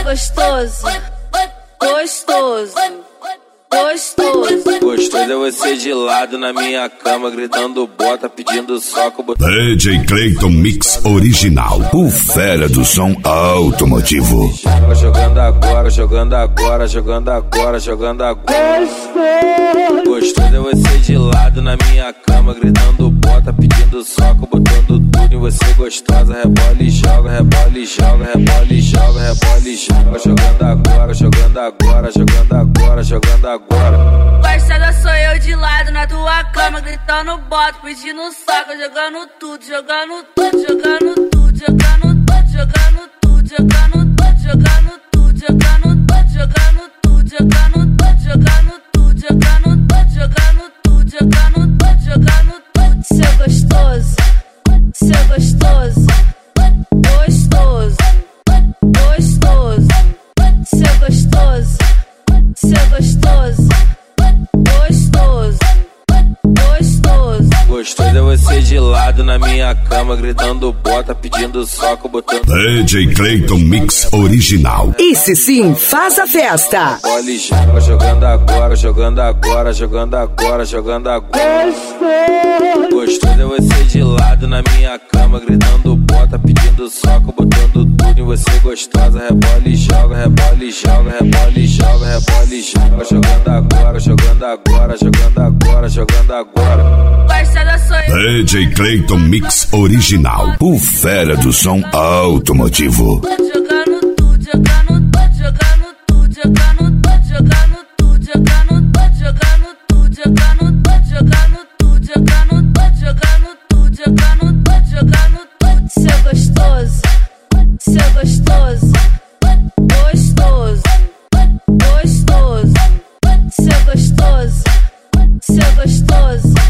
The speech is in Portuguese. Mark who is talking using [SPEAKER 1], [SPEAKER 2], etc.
[SPEAKER 1] gostoso, gostoso, gostoso.
[SPEAKER 2] Gostoso é você de lado na minha cama, gritando bota, pedindo soco.
[SPEAKER 3] DJ Clayton Mix Original, o fera do som automotivo.
[SPEAKER 2] Jogando agora, jogando agora, jogando agora, jogando agora. Gostoso é você de lado na minha cama, gritando bota, pedindo soco, botando tudo em você gostosa. Rebola e joga, rebola e joga, rebola e joga, rebola e joga. Jogando agora, jogando agora, jogando agora, jogando agora.
[SPEAKER 1] Gostada sou eu de lado na tua cama, gritando bota, pedindo soco, jogando tudo, jogando tudo, jogando tudo, jogando tudo, jogando tudo, jogando tudo, jogando tudo, jogando tudo, jogando tudo, jogando tudo, jogando tudo, jogando tudo, jogando tudo, jogando tudo, jogando tudo. Seu gostoso, seu gostoso, gostoso, gostoso, seu gostoso, seu gostoso, gostoso, gostoso.
[SPEAKER 2] Gostoso é você de lado na minha cama, gritando bota, pedindo soco, botando
[SPEAKER 3] DJ Clayton Mix Original.
[SPEAKER 4] Esse sim faz a festa.
[SPEAKER 2] bola e joga, jogando agora, jogando agora, jogando agora, jogando agora. Gostoso é você de lado na minha cama, gritando bota, pedindo soco, botando tudo em você gostosa. Rebola e joga, rebola e joga, rebola e joga, rebola e joga. Jogando agora, jogando agora, jogando agora, jogando agora.
[SPEAKER 1] Gostada sou eu.
[SPEAKER 3] DJ Clayton Mix Original, o fera do som automotivo.
[SPEAKER 1] Jogando tudo, jogando tudo, jogando tudo, jogando tudo, jogando tudo, jogando tudo, jogando tudo, jogando tudo, jogando tudo, jogando tudo, jogando tudo, jogando tudo, jogando tudo. Seu gostoso, seu gostoso, gostoso, gostoso, seu gostoso, seu gostoso.